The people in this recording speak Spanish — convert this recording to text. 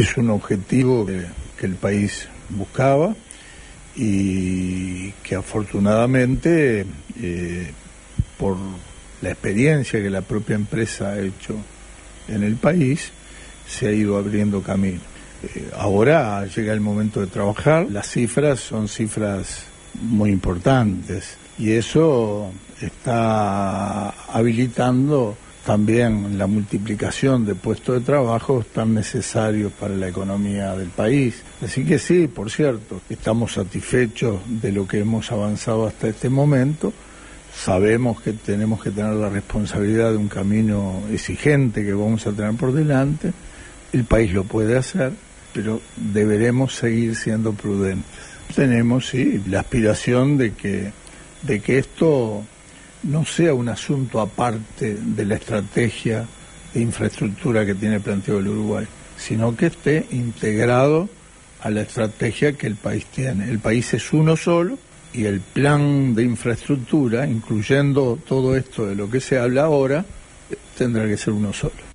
Es un objetivo que el país buscaba y que afortunadamente, por la experiencia que la propia empresa ha hecho en el país, se ha ido abriendo camino. Ahora llega el momento de trabajar. Las cifras son cifras muy importantes y eso está habilitando también la multiplicación de puestos de trabajo tan necesarios para la economía del país. Así que sí, por cierto, estamos satisfechos de lo que hemos avanzado hasta este momento. Sabemos que tenemos que tener la responsabilidad de un camino exigente que vamos a tener por delante. El país lo puede hacer, pero deberemos seguir siendo prudentes. Tenemos, sí, la aspiración de que esto no sea un asunto aparte de la estrategia de infraestructura que tiene planteado el Uruguay, sino que esté integrado a la estrategia que el país tiene. El país es uno solo y el plan de infraestructura, incluyendo todo esto de lo que se habla ahora, tendrá que ser uno solo.